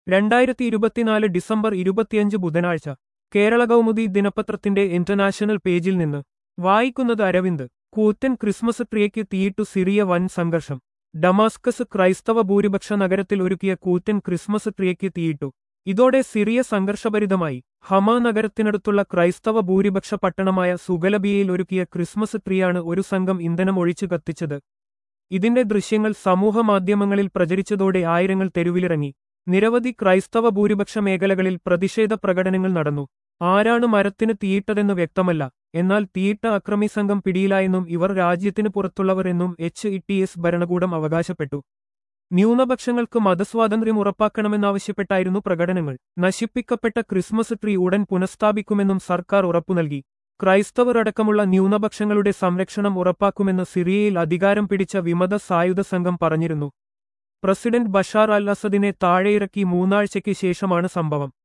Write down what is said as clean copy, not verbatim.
2024 December 25 ബുധനാഴ്ച കേരള കൗമുദി ദിനപത്രത്തിന്റെ international പേജിൽ നിന്ന് വായിക്കുന്നത് അരവിന്ദ്. കൂറ്റൻ ക്രിസ്മസ് ട്രീയ്ക്ക് തീയിട്ടു സിറിയ വൻ സംഘർഷം. ഡമാസ്കസ് ക്രൈസ്തവ ഭൂരിപക്ഷ നഗരത്തിൽ ഒരുക്കിയ കൂറ്റൻ ക്രിസ്മസ് ട്രീയ്ക്ക് തീയിട്ടു. ഇതോടെ സിറിയ സംഘർഷഭരിതമായി. ഹമാ നഗരത്തിനടുത്തുള്ള ക്രൈസ്തവ ഭൂരിപക്ഷ പട്ടണമായ സുഗലബിയയിൽ ഒരുക്കിയ ക്രിസ്മസ് ട്രീയാണ് ഒരു സംഘം ഇന്ധനം ഒഴിച്ചു കത്തിച്ചത്. ഇതിന്റെ ദൃശ്യങ്ങൾ സമൂഹമാധ്യമങ്ങളിൽ പ്രചരിച്ചതോടെ ആയിരങ്ങൾ തെരുവിലിറങ്ങി. നിരവധി ക്രൈസ്തവ ഭൂരിപക്ഷ മേഖലകളിൽ പ്രതിഷേധ പ്രകടനങ്ങൾ നടന്നു. ആരാണ് മരത്തിന് തീയിട്ടതെന്ന് വ്യക്തമല്ല. എന്നാൽ തീയിട്ട അക്രമി സംഘം പിടിയിലായെന്നും ഇവർ രാജ്യത്തിന് പുറത്തുള്ളവർ എന്നും HETS ഭരണകൂടം അവകാശപ്പെട്ടു. ന്യൂനപക്ഷങ്ങൾക്ക് മതസ്വാതന്ത്ര്യം ഉറപ്പാക്കണമെന്നാവശ്യപ്പെട്ടായിരുന്നു പ്രകടനങ്ങൾ. നശിപ്പിക്കപ്പെട്ട ക്രിസ്മസ് ട്രീ ഉടൻ പുനഃസ്ഥാപിക്കുമെന്നും സർക്കാർ ഉറപ്പു നൽകി. ക്രൈസ്തവർ അടക്കമുള്ള ന്യൂനപക്ഷങ്ങളുടെ സംരക്ഷണം ഉറപ്പാക്കുമെന്ന് സിറിയയിൽ അധികാരം പിടിച്ച വിമത സായുധ സംഘം പറഞ്ഞിരുന്നു. പ്രസിഡന്റ് ബഷാർ അൽ അസദിനെ താഴെയിറക്കി 3 ആഴ്ചയ്ക്ക് ശേഷമാണ് സംഭവം.